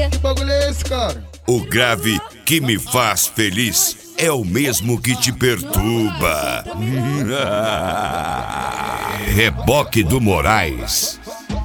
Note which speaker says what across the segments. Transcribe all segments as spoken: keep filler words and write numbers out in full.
Speaker 1: quê?
Speaker 2: Que bagulho é esse, cara?
Speaker 3: O grave que me faz feliz é o mesmo que te perturba. Reboque do Moraes.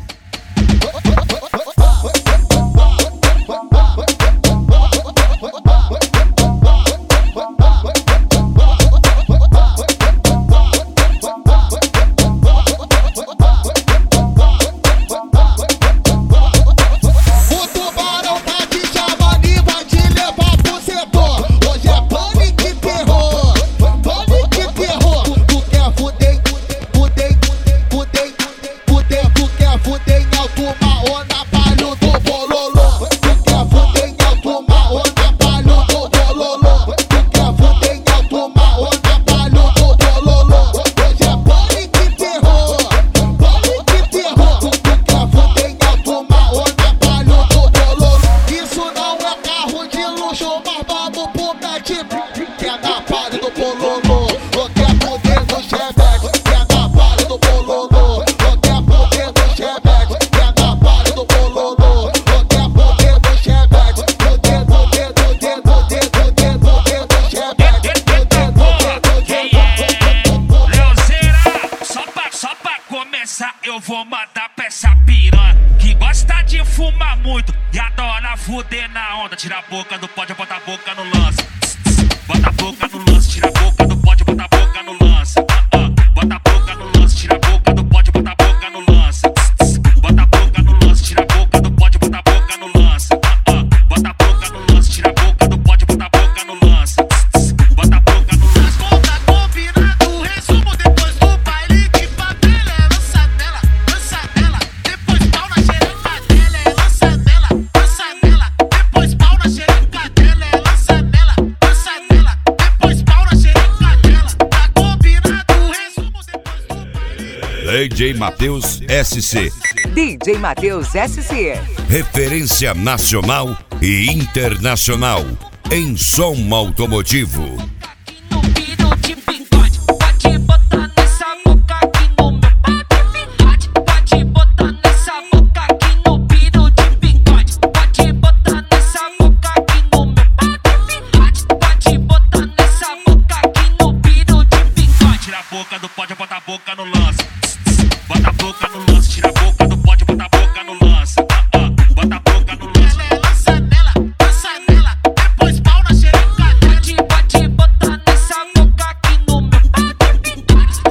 Speaker 4: Eu vou mandar pra essa piranha que gosta de fumar muito e adora fuder na onda. Tira a boca do pote, bota a boca no lance. Bota a boca no lance, tira a boca do pote, bota a boca no lance. Bota a boca no lance, tira a boca do pote, bota a boca no lance. Bota a boca no lance, tira a boca do pote, bota a boca no lance. Bota a boca no lance, tira a boca do pote, bota a boca no lance. Bota a boca no lance.
Speaker 5: Volta combinado, resumo depois do baile de papel. É lança dela, lança dela, depois pau na xereca dela. É lança dela, lança dela, depois pau na xereca dela. É lança dela, lança dela, depois pau na xereca dela. Tá combinado, resumo depois do baile.
Speaker 3: D J Matheus S C.
Speaker 6: D J Matheus S C.
Speaker 3: Referência nacional e internacional em som automotivo.
Speaker 4: No piro de bigode, pode botar nessa boca aqui no meu pau de bigode. Pode botar nessa boca aqui no piro de bigode. Pode botar nessa boca aqui no meu pau de bigode. Pode botar nessa boca aqui no piro de bigode. Tira a boca do pote, bota a boca no lance. Bota a boca no lance, tira a boca do pote, bota a boca no lance. Bota a boca no lance.
Speaker 5: Ela é lança dela, lança dela, depois pau na xereca dela.
Speaker 4: Pode botar nessa boca aqui no meu pau de bigode.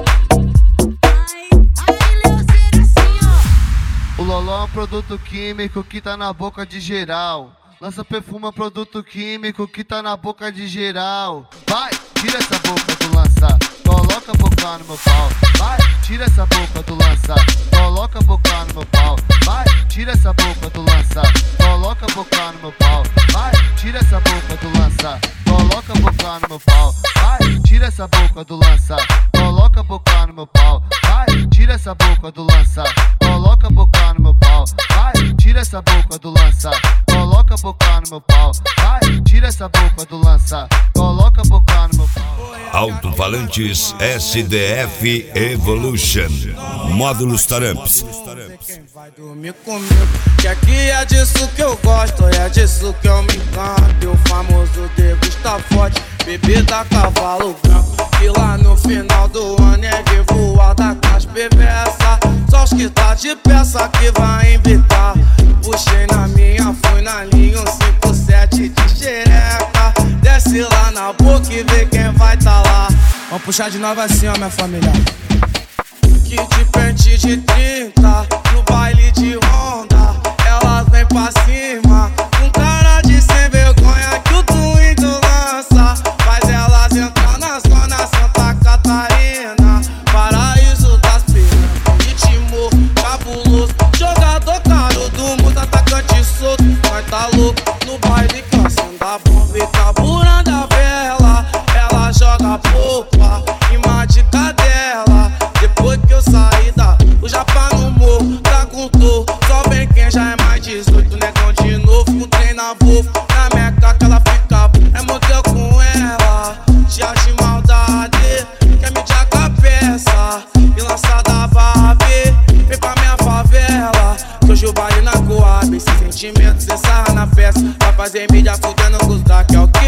Speaker 2: O Loló é um produto químico que tá na boca de geral. Lança perfume é um produto químico que tá na boca de geral. Vai, tira essa boca do lança, coloca a boca no meu pau. Vai, tira essa boca do lança, coloca a boca no meu pau. Vai, tira essa boca do lança, coloca a boca no meu pau. Vai, tira essa boca do lança, coloca a boca no meu pau. Vai, tira essa boca do lança, coloca a boca no meu pau. Vai, tira essa boca do lança, coloca a boca no meu pau. Vai, tira essa boca do lança, coloca a boca no meu pau. Vai, tira essa boca do lança, coloca a boca no meu pau.
Speaker 3: Alto-falantes S D F Evolution. Módulos Taramps.
Speaker 7: Quem vai dormir comigo? Que aqui é disso que eu gosto, é disso que eu me encanto. E o famoso degusta forte, bebida cavalo branco. E lá no final do ano é de voar da classe perversa. Só os que tá de peça que vai invitar. Puxei na minha, fui na linha, um cinco sete de xereca. Desce lá na boca e vê quem vai tá lá. Vamos puxar de novo assim, ó, minha família. Que de pente de trinta, no baile de Honda, elas vem pra cima, com cara de sem vergonha que o Twingo lança. Faz elas entrar na zona Santa Catarina, paraíso das piranhas, ritmo cabuloso, jogador caro do mundo, atacante solto, nós tá louco no baile cansando a bomba e carburando a vela. Ela joga popa, imã de cadela. Depois que eu saí da o Japão no morro, perguntou só bem quem já é mais dezoito, negão de novo, com trem na Volvo, na Meca que ela fica, é motel com ela, tia de maldade, quer me tirar com a peça, e lançar da barra B, vem pra minha favela, que hoje o baile na Coab, esses sentimentos, cê sarra na festa. aparece. Pra fazer mídia fudendo com os dark, é o